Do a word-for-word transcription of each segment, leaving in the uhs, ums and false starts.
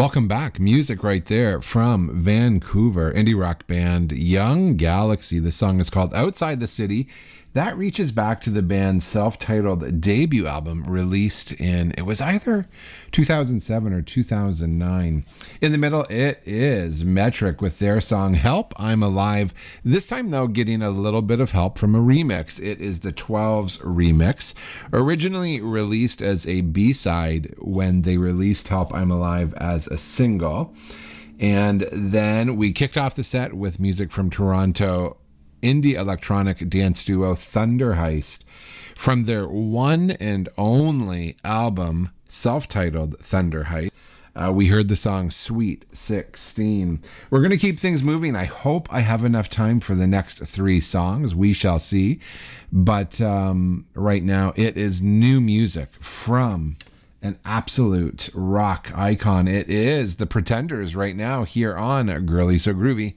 Welcome back. Music right there from Vancouver indie rock band Young Galaxy. The song is called Outside the City. That reaches back to the band's self-titled debut album released in, it was either two thousand seven or two thousand nine. In the middle, it is Metric with their song Help, I'm Alive. This time, though, getting a little bit of help from a remix. It is the twelves remix, originally released as a B-side when they released Help, I'm Alive as a single. And then we kicked off the set with music from Toronto indie electronic dance duo Thunder Heist from their one and only album, self-titled Thunder Heist. Uh, we heard the song Sweet sixteen. We're going to keep things moving. I hope I have enough time for the next three songs. We shall see. But um, right now, it is new music from an absolute rock icon. It is The Pretenders right now here on Girly So Groovy.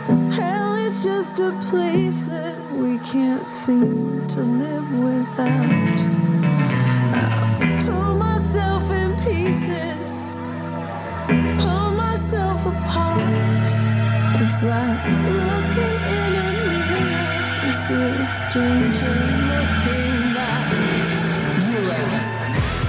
Hell is just a place that we can't seem to live without. I pull myself in pieces, pull myself apart. It's like looking in a mirror and see a stranger looking back. You ask.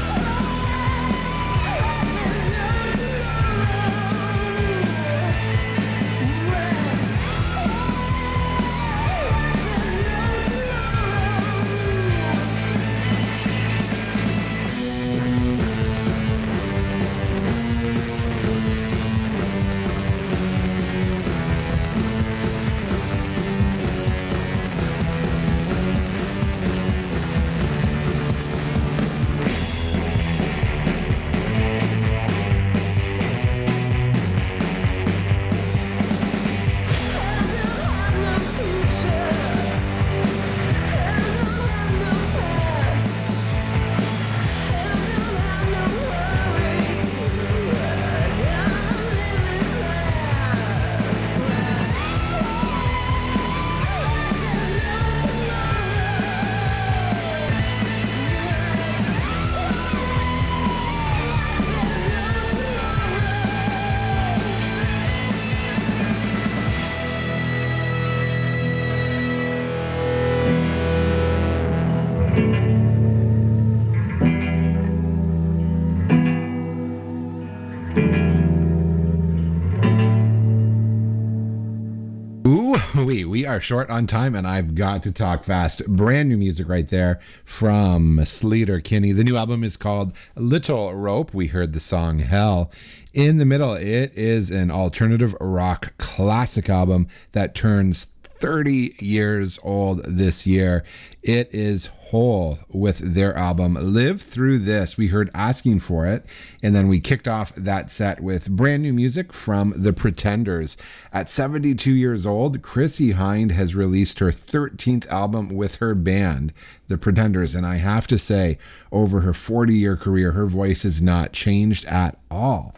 We we are short on time, and I've got to talk fast. Brand new music right there from Sleater Kinney. The new album is called Little Rope. We heard the song Hell. In the middle, it is an alternative rock classic album that turns thirty years old this year. It is Hole with their album Live Through This. We heard Asking For It, and then we kicked off that set with brand new music from The Pretenders. At seventy-two years old, Chrissie Hynde has released her thirteenth album with her band, The Pretenders, and I have to say, over her forty-year career, her voice has not changed at all.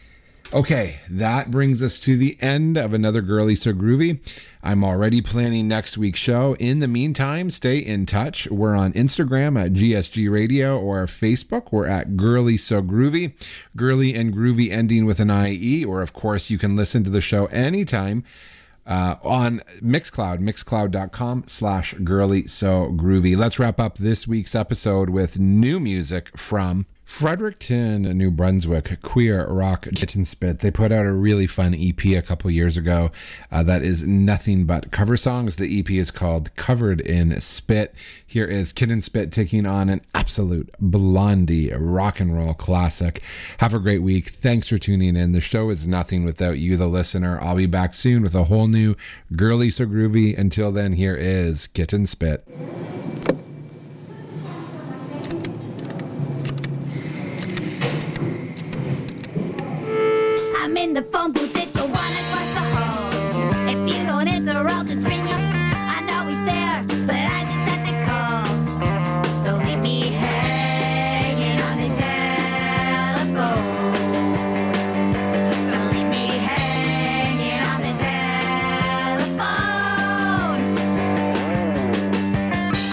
Okay, that brings us to the end of another Girly So Groovy. I'm already planning next week's show. In the meantime, stay in touch. We're on Instagram at G S G Radio or Facebook. We're at Girly So Groovy. Girly and Groovy ending with an I E. Or, of course, you can listen to the show anytime uh, on Mixcloud, mixcloud.com slash Girly So Groovy. Let's wrap up this week's episode with new music from Fredericton, New Brunswick, queer rock Kitten Spit. They put out a really fun E P a couple years ago uh, that is nothing but cover songs. The E P is called Covered in Spit. Here is Kitten Spit taking on an absolute Blondie rock and roll classic. Have a great week. Thanks for tuning in. The show is nothing without you, the listener. I'll be back soon with a whole new Girly So Groovy. Until then, here is Kitten Spit. I'm in the phone booth, it's the one across the hall. If you don't answer, I'll just ring you. I know he's there, but I just have to call. Don't leave me hanging on the telephone. Don't leave me hanging on the telephone.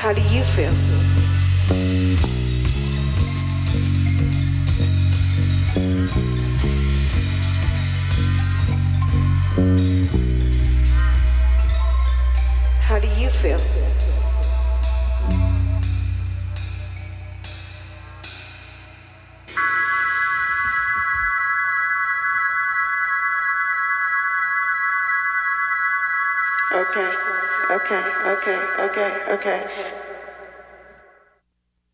How do you feel? How do you feel? Okay, okay, okay, okay, okay.